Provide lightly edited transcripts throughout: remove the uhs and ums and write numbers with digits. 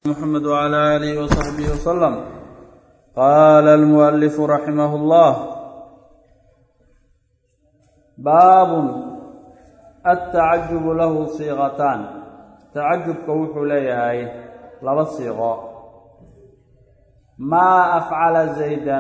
محمد وعلى آله وصحبه وسلم. قال المؤلف رحمه الله: باب التعجب له صيغتان. تعجبك وحو ليهاي لبا صيغة: ما أفعل زيدا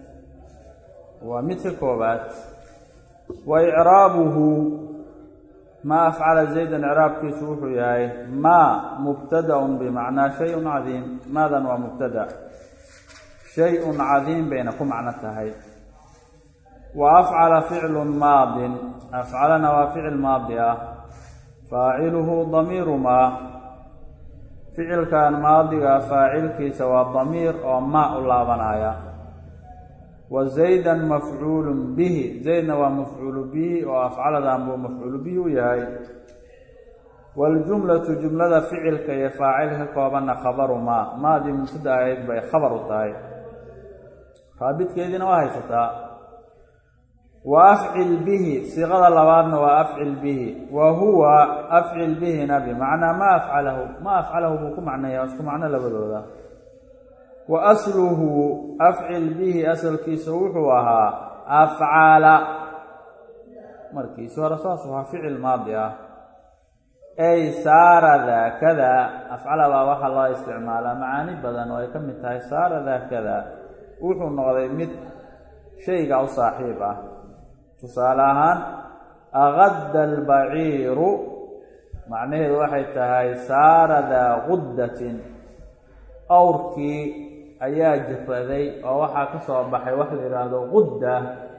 ومثل كوبات، وإعرابه ما أفعل زيدا إعراب كيسوح ياي ما مبتدأ بمعنى شيء عظيم. ماذا هو مبتدأ؟ شيء عظيم بينكم معناتها. وأفعل فعل ماض، أفعلنا وفعل ماضية، فاعله ضمير ما، فعل كان ماضي فاعل كيس وضمير وما الله بنايا. وزيدا مفعول به، زيدنا ومفعول به، وأفعل ذنبه مفعول به ياي. والجملة جملة فعل كي فاعلها كوابنا خبر ما دي مبتدأ أيد بي خبر طاي فابد كيدنا وهي ستا. وأفعل به صيغة اللبادنا وأفعل به، وهو أفعل به نبي معنى ما أفعله بكم معنى يوسكم معنى لبدو. وأصله أفعل به أصل كيسوحها أفعال مركيس ورصاصها فعل ماضي، أي سار ذا كذا. أفعل ووحى الله استعماله معاني بدن ويكملتها سار ذا كذا وحو النغضي مثل شيء أو صاحبه. تصالحان أغد البعير معناه الواحد تهي سار ذا غدة، أوركي ayaa jafraday oo waxa ka soo baxay wax la yiraahdo qudda.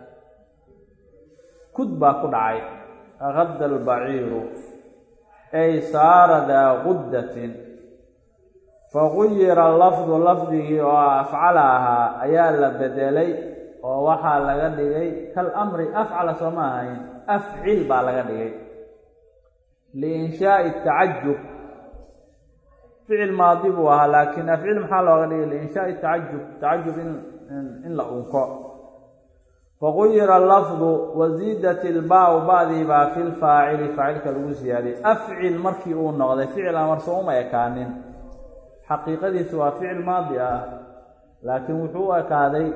kudba ku dhacay aqad al-ba'ir ay saara da quddatin. faghayira lafdhu lafdhi wa af'alaha ayaa la bedelay oo waxa laga dhigay kal amri af'ala samaa'in af'il ba laga dhigay li insha'i ta'ajjub. فعل ماضي بوها لكن أفعل محل وغير لإنشاء تعجب إن لا أنقى. فغير اللفظ وزيدت الباء بعضها في الفاعل فاعل كالوزيادة. أفعل مركئون نغضي فعل مرسوم يكانن حقيقة سوى فعل ماضي لكن وحوة كاذي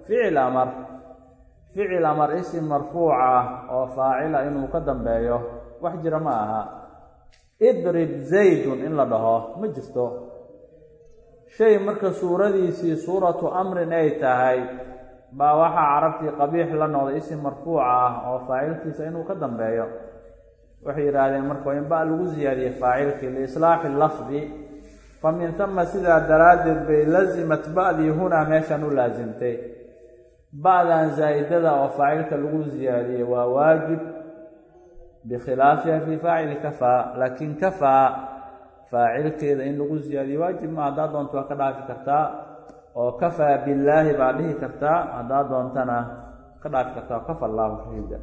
فعل أمر اسم مرفوعة وفاعل إنه قدم بيه وحجر معها. اضرب زيد إن لدها مجرته شيء مركز سورة ديسي سورة أمر نيتهاي باوحا عربتي قبيح لأنه اسم مرفوعة وفاعلتي سينو قدم بيه وحي رادي مركوين بقى الوزيادي فاعلتي لإصلاح اللفظ. فمن ثم سيدة درادد بلزمت بعدي هنا ميشانو لازمتي بعد أن زايدة وفاعلت الوزيادي وواجب بخلافها في فاعل كفى. لكن كفى فاعل كذا إن لغو زيادة واجب ما عداد أن توقع في كرتا، وكفى بالله بعده كرتا عداد أن تنا قدع في كرتا وكفى الله شهيدا.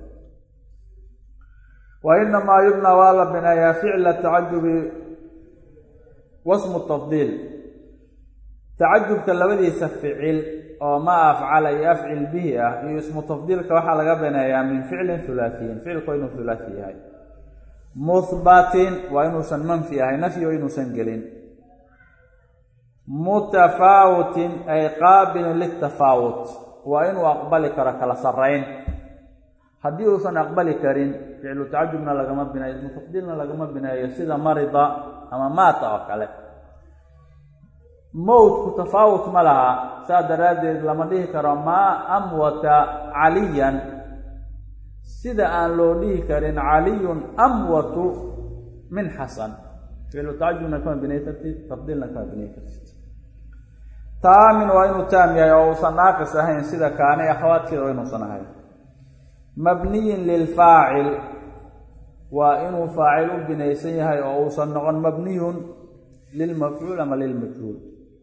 وإنما يبنى والا بنايا فعل التعجب واسم التفضيل. تعجب كالذي يسفعل وما أفعل يفعل به اسم التفضيل كوحا لغبنا من فعل ثلاثي. فعل كوين ثلاثي هاي مثبت وإنه منفي هاي نفي وإنه سنجلين. متفاوت أي قابل للتفاوت وإنه أقبل كركل صرين. حديث سن أقبل كرين فعل تعجبنا لغم بنا اسم تفضيلنا لغم بنا يسيد مرض أما مات أقله. موت تفاوت ملها سادراد لما ديه كرما أموت عليا سيدا أن لو ديه كرين علي أموت من حسن. فعلو تعجبنا كما بنيتتي تفضيلنا كما بنيتتي. تامن وإنو تامية أو صناقص هين سيدا كان أخوات كده وإنو صناهين. مبني للفاعل وإنو فاعل بنيسيها أو صنغن مبني للمفعول أما للمجهول.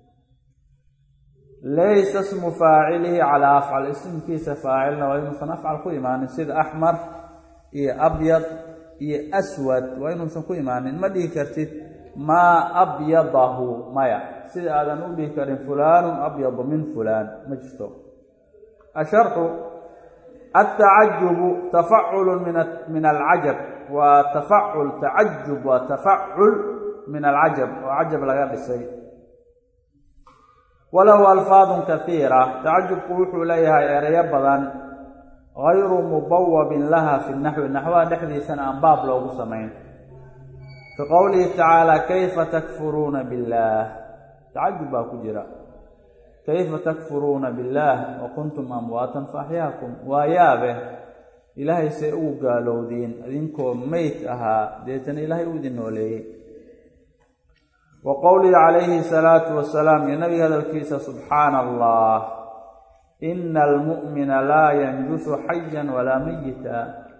ليس اسم فاعله على أفعل اسم كيس فاعلنا وإنه سنفعل كل إيمان سيد أحمر إيه أبيض إيه أسود وإنه سنكو إيمان ما دي كرتيت ما أبيضه مايا سيد هذا نقول كريم فلان أبيض من فلان مجتو. الشرح التعجب تفعل من العجب، وتفعل تعجب وتفعل من العجب، وعجب لغير الشيء walahu alfaadun kaiira tacajubku wuxuu leeyahay erayo badan gayru mubawabin laha fi naxwi naxwaha dhexdiisana aan baab loogu samayn fi qowlihi tacaala kayfa takfuruuna billaah tacajub baa ku jira kayfa takfuruuna billaah wa kuntum amwaatan faaxyaakum waa yaabe ilaahay say ugu gaalowdiin idinkoo meyd ahaa deetana ilaahay uu idin nooleeyey wa qowlihi calayhi salaatu wasalaam iyo nabiga hadalkiisa subxaana allah ina almu'mina laa yanjusu xayan walaa mayita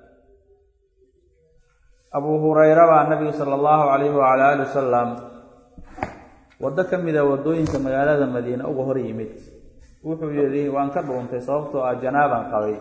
abuu hurayra baa nabiga sala allahu calayhi wacala ali wasalam waddo ka mida waddooyinka magaalada madiine uga hor yimid wuxuu yidhi waan ka dhuuntay sababtoo ah janaaban qabay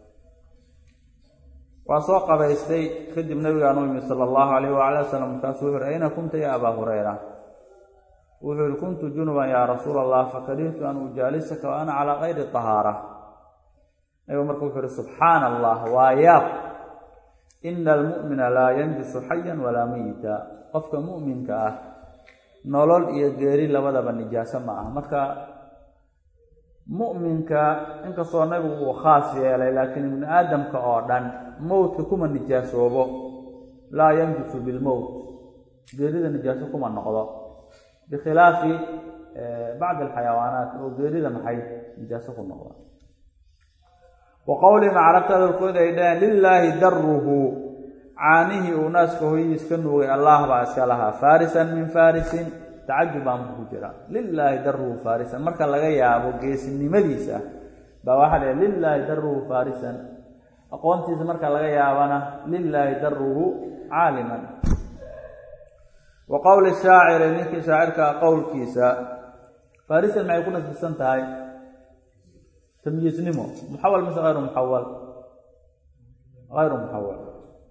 waa soo qabaystay kadib nabigaan u yimid sala allahu calayhi wacala wasalam markaasuu wuxu uhi ayna kunta ya abaa hurayra wuxuu yihi kuntu junuban yaa rasuula allah fakarihtu an ujaalisaka wa ana calaa kayri tahaara nabigu marka wuxuu yihi subxaana allah waa yaab ina almu'mina laa yanjusu xayan walaa mayita qofka mu'minka ah nolol iyo geeri labadaba nijaaso ma ah marka mu'minka inkastoo nabigu uu khaas yeelay laakiin ibni aadamka oo dhan mowdka kuma nijaasoobo laa yanjusu bilmowt geerida nijaaso kuma noqdo bikhilaafi bacd alxayawaanaat oo geerida maxay nijaaso ku noqda wa qowlihim carabta hadalkooda ay dhaheen lilaahi daruhu caanihii uu naaska hooyadiis ka nuugay allah baa iska lahaa farisan min farisin tacajub baa marka ku jira lilaahi daruhu farisan marka laga yaabo geesinimadiisa baa waxaa leeyahay lilaahi daruhu farisan aqoontiisa marka laga yaabana lilaahi daruhu caaliman wa qowli shaaciri ninkii shaacirkaa qowlkiisa farisan maxay ku nasbisan tahay tamyiisnimo muxawal mise hayru muxawal hayru muxawal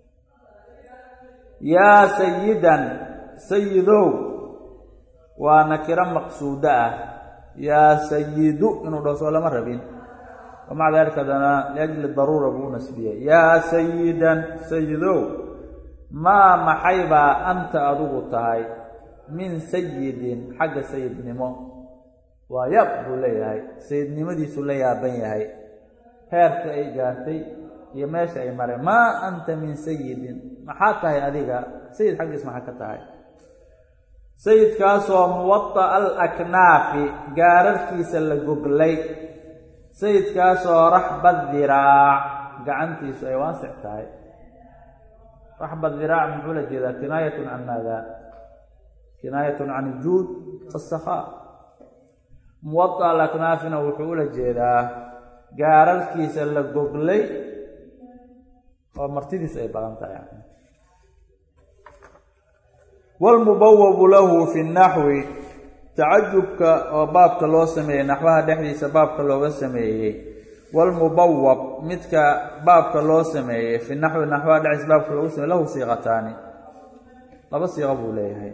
yaa sayidan sayidow waa nakiro maqsuudo ah yaa sayidu inuu dhaho soo lama rabin wamaca daalika adana liajli daruura buu u nasbiyey yaa sayidan sayidow maa maxay baa anta adigu tahay min sayidin xagga sayidnimo waa yaab buu leeyahay sayidnimadiisuu la yaaban yahay heerka ay gaartay iyo meesha ay mareen maa anta min sayidin maxaa tahay adiga sayid xaggiis maxaa ka tahay sayidkaasoo muwada'a alaknaafi gaararkiisa la goglay sayidkaasoo raxba diraac gacantiisu ay waasic tahay raxba diraac muxuu la jeedaa kinaayatun can maada kinaayatun can iljuud wasakhaa muwada'a alaknaafina wuxuu ula jeedaa gaararkiisa la goglay oo martidiisu ay badan tahay waalmubawabu lahu fi naxwi tacajubka oo baabka loo sameeyey naxwaha dhexdiisa baabka looga sameeyey waalmubawab midka baabka loo sameeyey fi naxwi naxwaha dhexdiisa baabka looga sameeyey lahu siiqataani laba siiqo buu leeyahay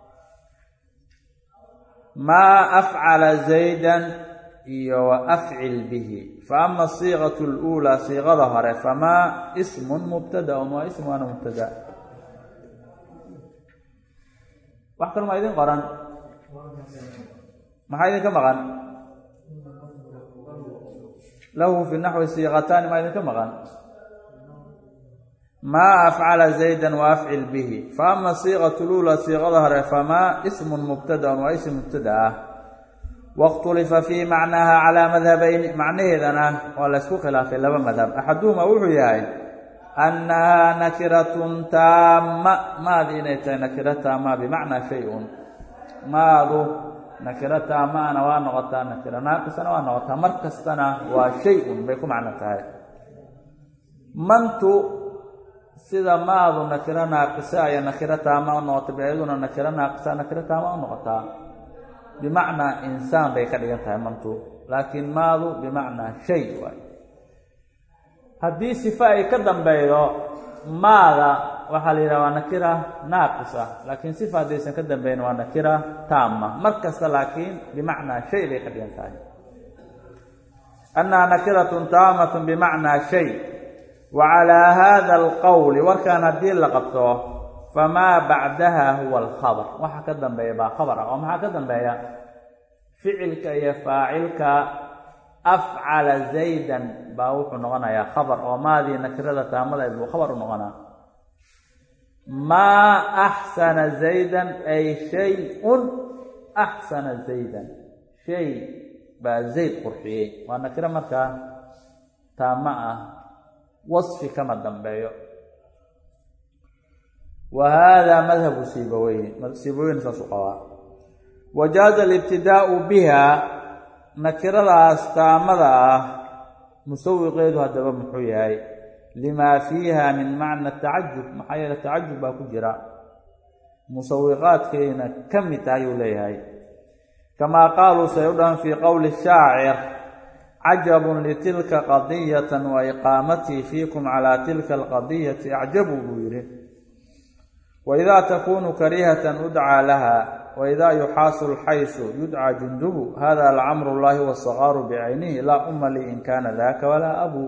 maa afcala zaydan iyo wa afcil bihi fa ama asiiqatu aluulaa siiqada hore famaa ismun mubtadaun waa ism waana mubtada wax kale maa idin qoran maxaa idinka maqan lahu fi naxwi siiqataani maa idinka maqan maa afcala zaydan wa afcil bihi fa ama siiqatu luulaa siiqada hore famaa ismun mubtadaun waa ism mubtada ah wakhtulifa fii macnaaha calaa madhabayni macnaheedana waa la ysku khilaafay laba madhab axaduhumaa wuxuu yahay annahaa nakiratun taama maadi inay tahay nakiro taama bimacnaa shay-un maadu nakiro taamaana waa noqotaa nakiro naaqisana waa noqotaa mar kastana waa shay-un bay ku macno tahay mantu sida maadu nakiro naaqisa aya nakiro taama u noqotay bayaduna nakiro naaqisa nakiro taama u noqotaa bimacnaa insaan bay ka dhigan tahay mantu laakiin maadu bimacnaa shay waay haddii sifa ay ka dambeydo maada waxaa la yidhaha waa nakira naaqis ah laakiin sifa haddaysan ka dambeyn waa nakira taama mar kasta laakiin bimacnaa shay bay ka dhigan tahay annaha nakiratun taamatun bimacnaa shay wa calaa hada alqowli warkaan haddii la qabto famaa bacdaha huwa alkhabar waxa ka dambeeya baa khabar ah oo maxaa ka dambeeya ficilka iyo faacilka afcala zaydan baa wuxuu noqonayaa khabar oo maadii nakirada taamada buu khabar u noqonaa. maa axsana zaydan ay shay-un axsana zaydan, shay baa zayd qurxiyey, waa nakiro markaa taama ah, wasfi kama dambeeyo. wa haadaa madhabu siibaweyne saasuu qabaa. wajaaza alibtidaa'u biha, nakiradaas taamada ah musawiqeedu haddaba muxuu yahay? limaa fiiha min macna tacajub, maxaa yeele tacajub baa ku jira, musawiqaadkayna ka mid tahay ayuu leeyahay. kamaa qaaluu say u dhahan fii qowli shaacir cajabun litilka qadiyatan wa iqaamatii fiikum calaa tilka alqadiyati acjabu buu yidhi. waidaa takuunu karihatan udcaa laha waidaa yuxaasu lxaysu yudcaa jundubu hada lacamru llahi wasaqaaru bicaynihi laa umma lii in kaana daaka walaa abuu.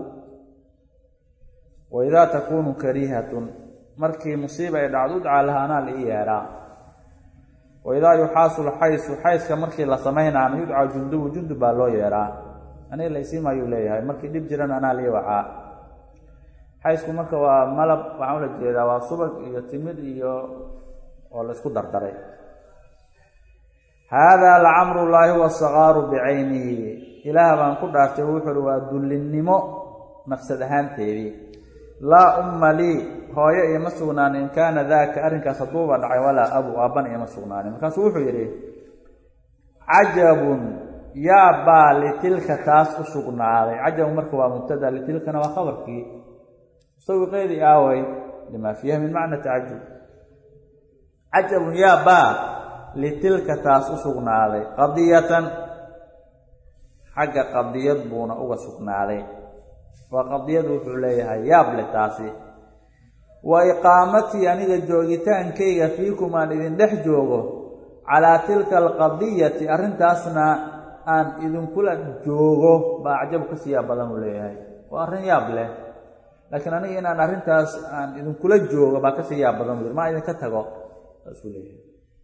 waidaa takuunu karihatun, markii musiiba ay dhacdo udcaa laha anaa la ii yeedhaa. waidaa yuxaasu lxaysu, xayska markii la samaynaana yudcaa jundubu, jundub baa loo yeedhaa. aniga laysiima ayuu leeyahay, markii dhib jiran anaa lii wacaa. xaysku marka waa malab, waxaan ula jeedaa waa subag iyo timid iyo oo la isku dardaray. haadaa lacamru llaahi wasaqaaru bicaynihi, ilaah baan ku dhaartay wuxuu uhi waa dullinnimo nafsad ahaanteedii. laa umma lii, hooyo iima sugnaanin, in kaana daaka, arrinkaas hadduuba dhacay, walaa abu, aabbana iima sugnaanin. markaasuu wuxuu yidhi cajabun yaa baa litilka taas u sugnaaday. cajabun marka waa mubtada, litilkana waa khabarkii, musawiqeedii aaway limaa fiiha min macna tacajub. cajabun yaa baa litilka taas u sugnaaday, qadiyatan xagga qadiyad buuna uga sugnaaday, waa qadiyadu wuxuu leeyahay yaab le taasi. wa iqaamatii, aniga joogitaankayga fiikum aan idin dhex joogo, calaa tilka alqadiyati, arrintaasna aan idinkula joogo baa acjab kasii yaab badan uu leeyahay. waa arrin yaab leh, laakiin aniga inaan arrintaas aan idinkula joogo baa kasii yaab badan u maa idinka tago saasuu leeyahay.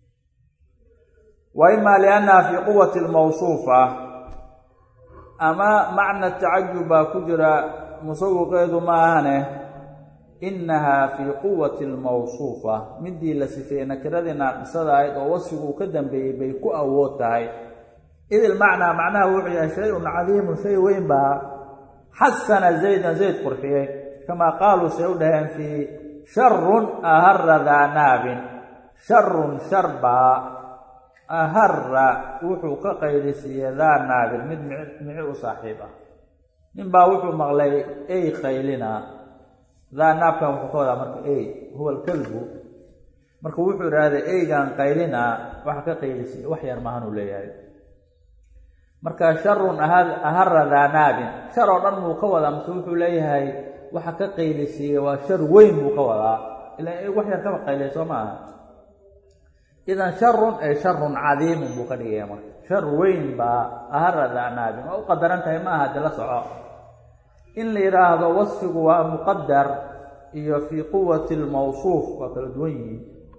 wa imaa liannaha fii quwati lmawsuufa, ama macna tacajub baa ku jira, musawiqeedu ma ahane inahaa fii quwati lmawsuufa, midii la sifeeyey nakiradii naaqisada ahayd oo wasfigu uu ka dambeeyey bay ku awood tahay. id ilmacnaa, macnaha wuxuu yahay shay-un cadiimun, shay weyn baa xasana zaydan, zayd qurxiyey. kamaa qaaluu say u dhaheen fii sharun ahara daa naabin, sharun shar baa ahara wuxuu ka qaylisiiyey daa naabin, mid mici u saaxiib ah. nin baa wuxuu maqlay ey qaylinaa, daa naabkan wuxuu ka wadaa marka ey huwa alkalbu, marka wuxuu idhaahday eygaan qaylinaa waxa ka qaylisiiye wax yar maahan uu leeyahay. marka sharun ahara daa naabin, shar oo dhan buu ka wadaa, mase wuxuu leeyahay waxa ka qaylisiiye waa shar weyn buu ka wadaa, ilaa wax yar kaba qaylay soo ma aha. idan sharun ay sharun cadiimun buu ka dhigaya, marka shar weyn baa ahara daa naabin, waa u qadaran tahay ma aha, de la soco. in la yidhaahdo wasfigu waa muqadar iyo fii quwati lmawsuuf waa kala duwan yihiin.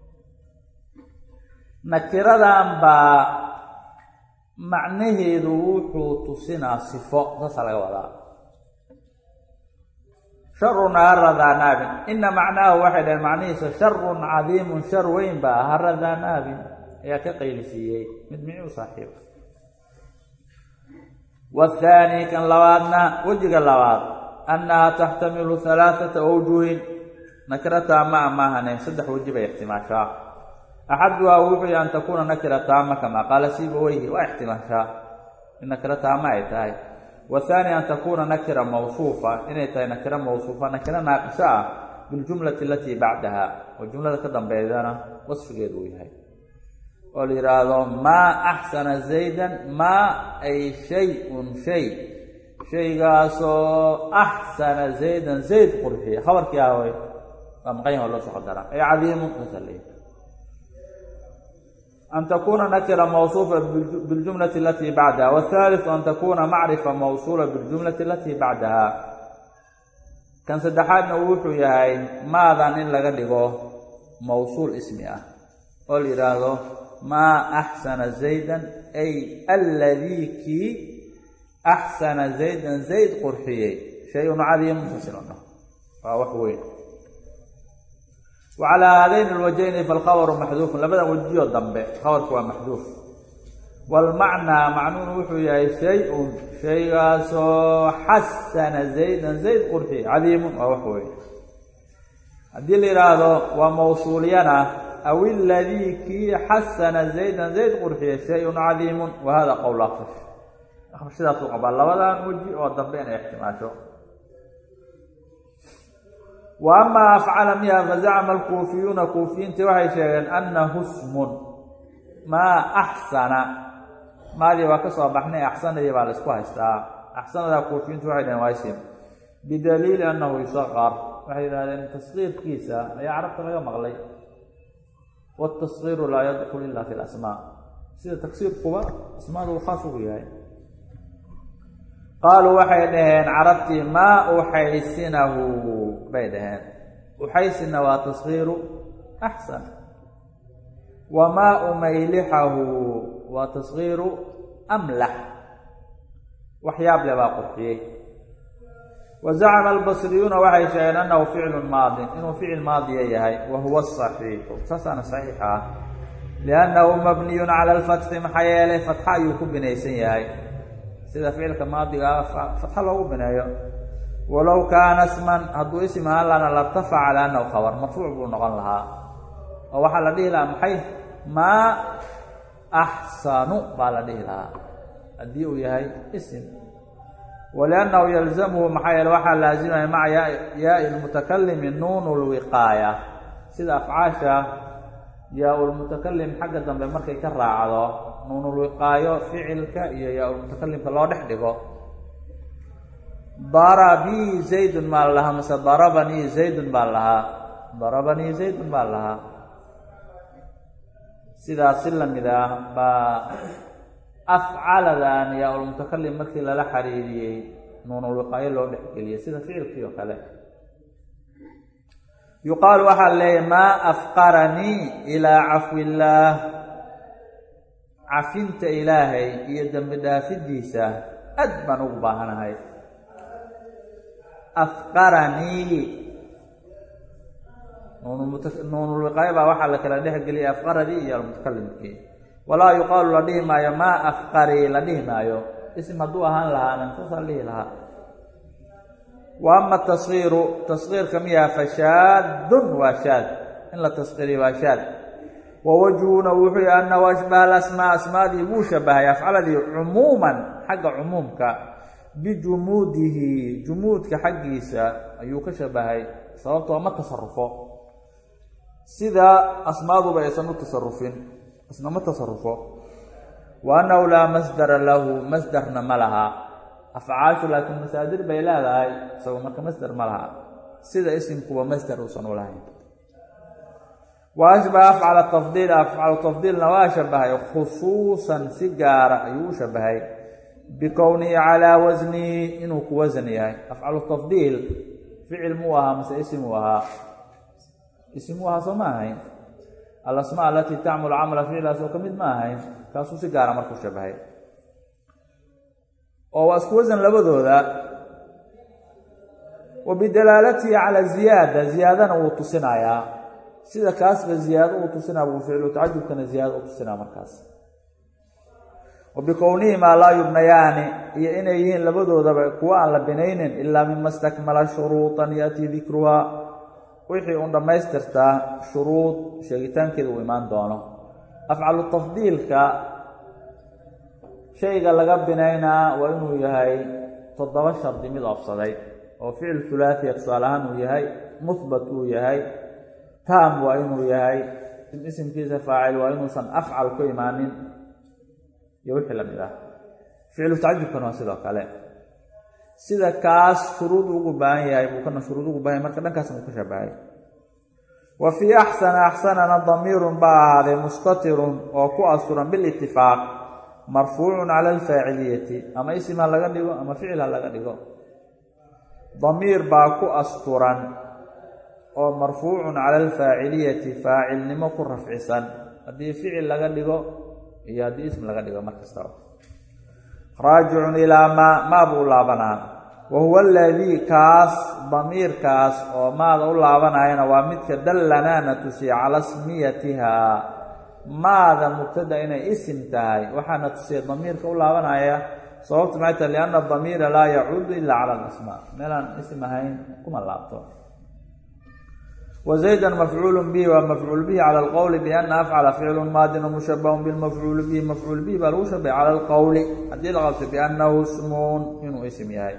nakiradan baa macnaheedu wuxuu tusinaa sifo, saasaa laga wadaa. sharun ahara daa naabin, ina macnaahu waxay dhaheen macnihiisa sharun cadiimun, shar weyn baa ahara daa naabin, ayaa ka qaylisiiyey mid mici u saaxiiba. waathaani, kan labaadna, wejiga labaad, annahaa taxtamilu halaaثata awjuhin, nakira taama maahane saddex weji bay ixtimaashaa. axaduhaa wuxuu yahay an takuuna nakira taama kamaa qaala siibaweyhi, waa ixtimaashaa in nakira taama ay tahay. waathaani an takuuna nakira mawsuufa, inay tahay nakira mawsuufa, nakira naaqisa ah, biljumlati alatii bacdaha, oo jumlada ka dambeydana wasfigeedu uu yahay. oo la yidhaahdo maa axsana zaydan, maa ay shay-un shay, shaygaasoo axsana zaydan, zayd qurxiya, khabarkii ahway waa maqan oo loo soo qadaraa, ay cadiimun masale. an takuuna nakira mawsuufa biljumlati alatii bacdaha. waathaaliثu an takuuna macrifa mawsuula biljumlati alatii bacdaha. kan saddexaadna wuxuu yahay maadan in laga dhigo mawsuul ismi ah, oo la yidhaahdo maa axsana zaydan ay alladii kii axsana zaydan zayd qurxiyey shay-un cadiimun sasilano waa wax weyn. وعلى هذين الوجهين فالخبر محذوف لبدا وجهه ضمبه خبرك waa محذوف والمعنى معنون وحو yahay شيء شيغاسو حسن زيدا زيد قرحي عظيم وحو hadii la yiraahdo waa mawsuuliyana aw alladhi ki hasana zaydan zayd qurxi shay'un عظيم وهذا قول اخر sidaas uu qaba labadan waji oo dambe inay ihtimaasho. وأما أفعل مياه فزعم الكوفيون كوفيين توحي شيئا أنه اسم ما أحسن ما دي وكسوا بحنا أحسن دي بالسكوا هستا أحسن ذا كوفيين توحي نواسم بدليل أنه يصغر وحي هذا تصغير كيسا يعرف غير مغلي والتصغير لا يدخل إلا في الأسماء سيدة تكسير قوة اسماء الخاص بها. قالوا waxay dhaheen carabti ma uhaysinahu bay dhaheen uhaysina waa tasghiru ahsan wa ma umaylihahu waa tasghiru amlah waxyaab laba qurxiyay. وزعم البصريون waxay sheegeen annahu fi'l maadi inuu fi'l maadi yahay wa huwa as-sahih fasana sahiha li'annahu mabniyun 'ala al-fath mahayala fatha yuku binaysan yahay sida ficilka maadiga fatha loogu bineeyo. walow kaana isman hadduu ism ahaan lana lartafaca ala annahu khabar marfuuc buu noqon lahaa oo waxaa la dhihi lahaa maxay maa axsanu baa la dhihi lahaa haddii uu yahay ism. waliannahu yalzamuhu maxaa yeele waxaa laazimaya maca yaai lmutakalimi nuunu lwiqaaya sida afcaasha yaa lmutakalim xagga dambe markay ka raacdo nuunulwiqaayo ficilka iyo yaa-ulmutakalimka loo dhex dhigo. darabii zaydun baa la lahaa mase darabanii zaydun baa lahaa darabanii zaydun baa lahaa sidaas si lamid ah baa afcaladan yaa-ulmutakalim markii lala xariiriyey nuunulwiqaayo loo dhexgeliyay sida ficilkii oo kale. yuqaalu waxaa leeyahy maa afqaranii ilaa cafwi illaah cafinta ilaahay iyo dambi dhaafidiisa aad baan ugu baahanahay. afqaranii nuunulwiqaayo baa waxaa la kala dhexgeliyay afqaradii iyo almutakalimkii. walaa yuqaalu la dhihi maayo maa afqarii la dhihi maayo ism hadduu ahaan lahaana saasaa la dhihi lahaa. wa ama tasgiiru tasgiirka miyaa fashaadun waa shaad in la tasgiiriyo waa shaad. wawajhuna wuxuu yahay annahu ashbaha alasmaa asmaadii buu shabahay afcaladii cumuuman xagga cumuumka bijumuudihi jumuudka xaggiisa ayuu ka shabahay sababtoo ma tasarufo sida asmaaduba aysan u tasarufin isna ma tasarufo. wa annahu laa masdara lahu masdarna ma laha afcaashu laakiin masaadir bay leedahay isagoo marka masdar ma laha sida isimkuba masdar uusan u lahayn. وأشبه أفعل التفضيل أفعل التفضيلنا وأشبهه خصوصا سجارة يشبهه بكونه على وزني إنه كوزني أفعل التفضيل فعل موها مس اسمها سماهي الأسماء التي تعمل عمل فعلها سوكمد ماهي كاسو سجارة مركو شبهه وأسك وزن لبدو ذا وبدلالته على زيادة وتصنعها sida kaasba ziyaado uu tusinaa buu ficlu tacajubkana ziyaado uu tusinaa markaas. wa bikownihima laa yubnayaani iyo inay yihiin labadoodaba kuwa aan la binaynin ilaa mima stakmala shuruutan ya'tii dikruhaa wixii uun dhammaystirtaa shuruud sheegitaankeeda uu imaan doono. afcalu tafdiilka shayga laga binaynaa waa inuu yahay 7 shardi mid oofsaday oo ficil thulaathiya tusaale ahaan uu yahay muthbat uu yahay taam waa inuu yahay isimkiisa faacil waa inuusan afcal ku imaanin iyo wixii lamid ah. ficlu tacajubkana waa sidoo kale sida kaas shuruud ugu baahan yahay buu kana shuruud ugu baahan marka dhankaasna uu ka shabahay. wa fii axsanana damiirun baa ahaaday mustatirun oo ku asuran bilitifaaq marfuucun cala alfaaciliyati ama isim ha laga dhigo ama ficil ha laga dhigo. damiir baa ku asturan oo marfuucun cala alfaaciliyati faacilnimo ku rafcisan haddii ficil laga dhigo iyo haddii ism laga dhigo mar kastaba raajicun ilaa maa buu laabanaa wahuwa aladii kaas damiirkaas oo maada u laabanayana waa midka dallanaa na tusiya calaa smiyatihaa maada mubtada inay isim tahay waxaana tusiya damiirka u laabanaya sababtu maxay tahay lianna damiira laa yacuudu ilaa cala alasmaa meelaan isim ahayn kuma laabto وزيدا مفعول به ومفعول به على القول بأن أفعل فعل ماض ومشبه بالمفعول به مفعول به بل مشبه على القول هذه الغلط بأنه اسم إنه اسم ياي.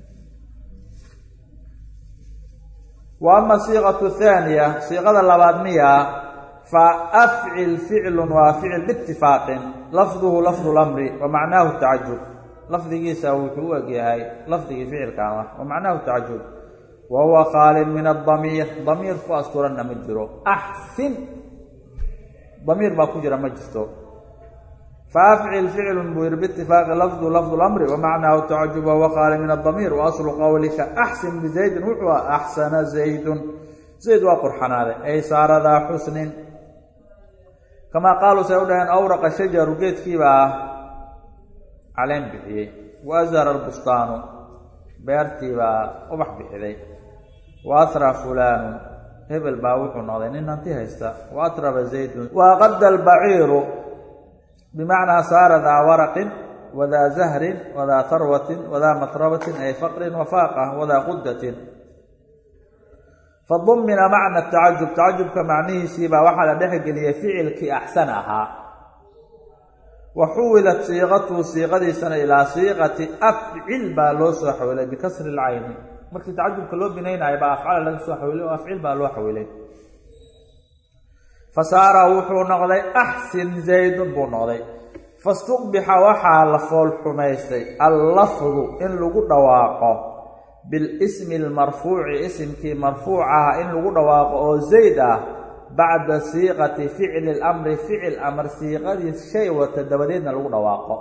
وأما الصيغة الثانية صيغة اللبادمية فأفعل فعل وفعل باتفاق لفظه لفظ الأمر ومعناه التعجب لفظه يساوي هاي لفظه فعل كان ومعناه التعجب وهو خال من الضمير ضمير فاسترنا مجرو احسن ضمير باكجرا مجستو فافعل فعل بير باتفاق لفظ الامر ومعناه التعجب وهو خال من الضمير واصل قولك احسن بزيد وهو احسن زيد وقرحان هذا اي صار ذا حسن كما قالوا سيدنا اورق الشجر جيت كيبا علم به وازر البستان beertiiba ubax bixiday waasra fulaan hebel baa wuxuu noqday nin hanti haysta waatraba zaydun waqadda albaciiru bimacnaa saara daa waraqin wadaa zahrin wadaa tharwatin wadaa matrabatin ay faqrin wafaaqa wadaa quddatin fadumina macna tacajubka macnihiisiibaa waxaa la dhexgeliyay ficilkii axsan ahaa وحولت صيغته صيغتي سنة إلى صيغة أفعل بالو سو حوله بكسر العين مركي تعجب كلو بنين أي بأفعل لك سو حوله وأفعل بالو حوله فصار وحو نغضي أحسن زيد بو نغضي فاستقبح وحال فول حميستي اللفظ إن لغو دواقه بالاسم المرفوع اسم كي مرفوعها إن لغو دواقه أو زيده بعد صيغة فعل الأمر فعل أمر صيغة الشيء وتدبرين لغو دواقه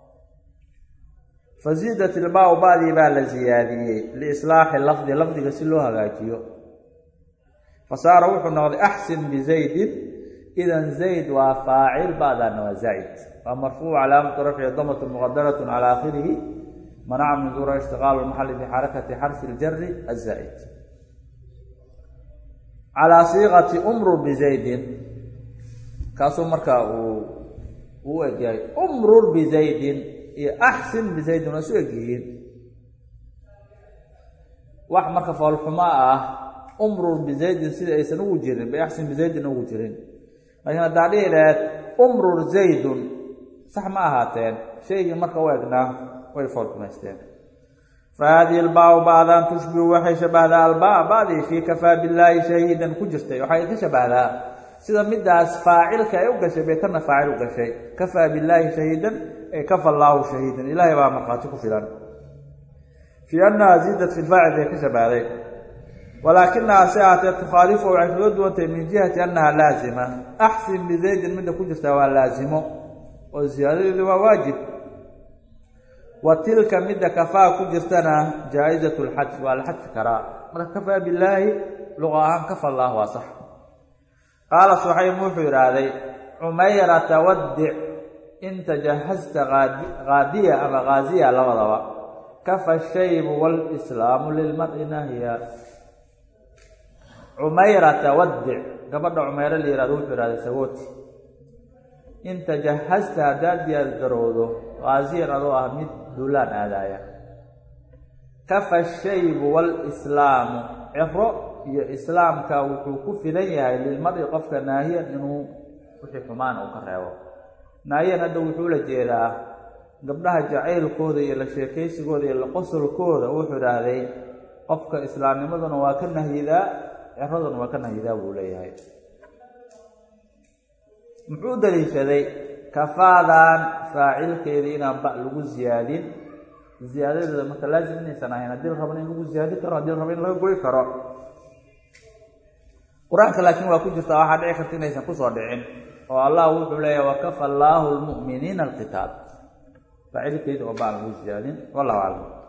فزيدت الباء بعد بال زيادية لإصلاح اللفظ لفظ قسلوها غاكيو فصار وحو نغضي أحسن بزيد إذا زيد وفاعل بعد أنه زيد ومرفوع علامة رفع ضمة مقدرة على آخره منع من ظهور اشتغال المحل بحركة حرف الجر الزائد على صيغة أمر بزيد كاسو مركا وجاي أمر بزيد أحسن بزيد وسوجين واحد مركا فالحماء أمر بزيد سيد أيسن وجرين بأحسن بزيد وجرين لكن الدليل أمر زيد صح ما هاتين شيء مركا وجنا ويفرق مستين فهذه الباء بعد أن تشبه وحي شبه ذا الباء بعد في كفى بالله شهيدا كجرتي وحي كشبه ذا سيدا مداس فاعل كأيوك شبه كان فاعلك شيء كفى بالله شهيدا أي كفى الله شهيدا إلهي بقى مقاتك فلان في أنها زيدت في الفاعل كشبه ذا ولكنها ساعة تخالفه وعفود وانت من جهة أنها لازمة أحسن بزيد من كجرتي ولازمه والزيادة هو واجب وتلك مدة كفاء كجرتنا جائزة الحج والحج كراء كفى بالله لغة كفى الله وصح قال صحيح محير هذه عميرة تودع إن تجهزت غادية أما غازية لغضوة كفى الشيب والإسلام للمرء نهيا عميرة تودع قبل عميرة اللي يرادوه في هذا سووتي إن تجهزت دادية الجرودو غازية رضوة أهميد دولان آلايا كفى الشيب والإسلام عفو يا إسلام كوكو في ذنيا للمرء قفك ناهيا إنه وحي كمان أو كرهو ناهيا ندو وحولة جيلا قبلها جعيل كودي إلا شيكيس كودي إلا قصر كودي وحول هذي قفك إسلام مدن وكنا هيدا عفضا وكنا هيدا بوليها محود ليش ذي كفاذان فاعل كيدين أبا لغو زيادين زيادة مثل لازم نسنا هنا دير ربنا لغو زيادة كرا دير ربنا لغو كرا قرآن لكن وكل جرت واحد عكرتين ليس قصور دعين والله وحوله وكفى الله المؤمنين القتال فاعل كيد أبا لغو زيادين والله أعلم.